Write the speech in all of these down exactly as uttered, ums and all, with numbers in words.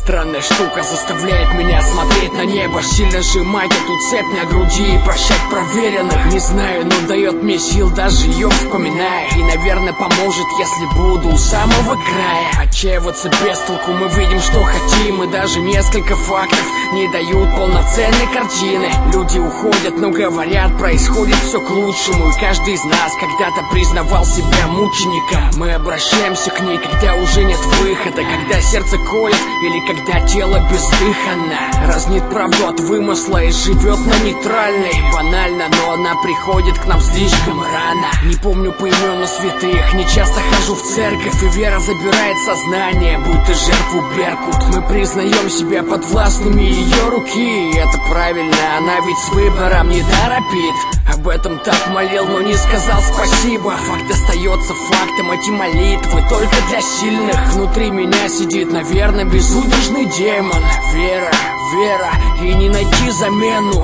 Странная штука заставляет меня смотреть на небо, сильно сжимать эту цепь на груди и прощать проверенных. Не знаю, но дает мне сил даже ее вспоминая. И, наверное, поможет, если буду у самого края. Отчаиваться без толку, мы видим, что хотим, и даже несколько фактов не дают полноценной картины. Люди уходят, но говорят, происходит все к лучшему. И каждый из нас когда-то признавал себя мучеником. Мы обращаемся к ней, когда уже нет выхода, когда сердце колет или когда тело бездыханно. Разнит правду от вымысла и живет на нейтральной. Банально, но она приходит к нам слишком рано. Не помню поименно святых, не часто хожу в церковь, и вера забирает сознание, будто жертву Беркут. Мы признаем себя подвластными ее руки, и это правильно, она ведь с выбором не торопит. Об этом так молил, но не сказал спасибо. Факт остается фактом, эти молитвы только для сильных. Внутри меня сидит, наверное, безудержный демон. Вера, вера, и не найти замену.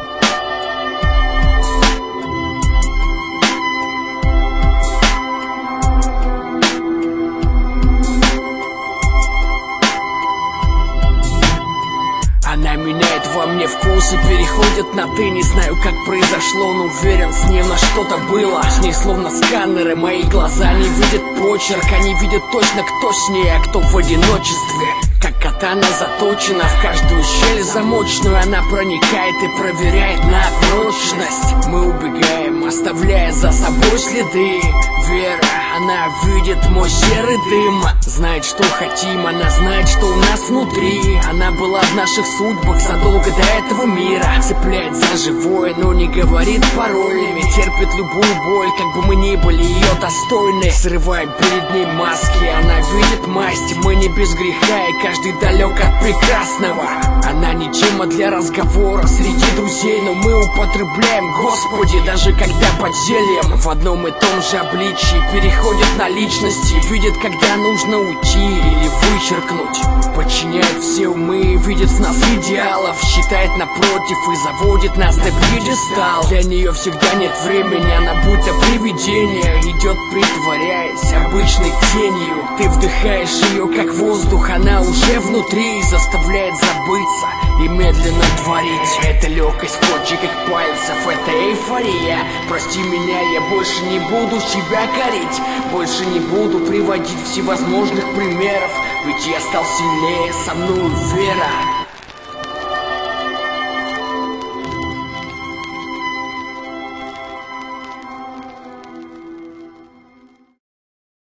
Она меняет во мне вкус и переходит на ты. Не знаю, как произошло, но уверен, с ней на что-то было. С ней словно сканеры, мои глаза не видят почерк. Они видят точно, кто с ней, а кто в одиночестве. Как катана заточена в каждую щель замочную, она проникает и проверяет на прочность. Мы убегаем, оставляя за собой следы. Вера, она видит мой серый дым. Знает, что хотим, она знает, что у нас внутри. Она была в наших судьбах задолго до этого мира. Цепляет за живое, но не говорит паролями. Терпит любую боль, как бы мы ни были ее достойны. Срываем перед ней маски, она видит масть. Мы не без греха, и каждый далек от прекрасного. Она не тема для разговора среди друзей, но мы употребляем, Господи, даже когда под зельем. В одном и том же обличии переходит на личности. Видит, когда нужно уйти или вычеркнуть. Подчиняет все умы, видит в нас идеалов. Считает напротив и заводит нас на пьедестал. Для нее всегда нет времени, она будто привидение. Идет, притворяясь обычной тенью. Ты вдыхаешь ее как воздух, она уже внутри. Заставляет забыться и медленно творить. Это легкость в кончиках пальцев, это эйфория. Прости меня, я больше не буду себя корить. Больше не буду приводить всевозможных примеров. Ведь я стал сильнее, со мной вера.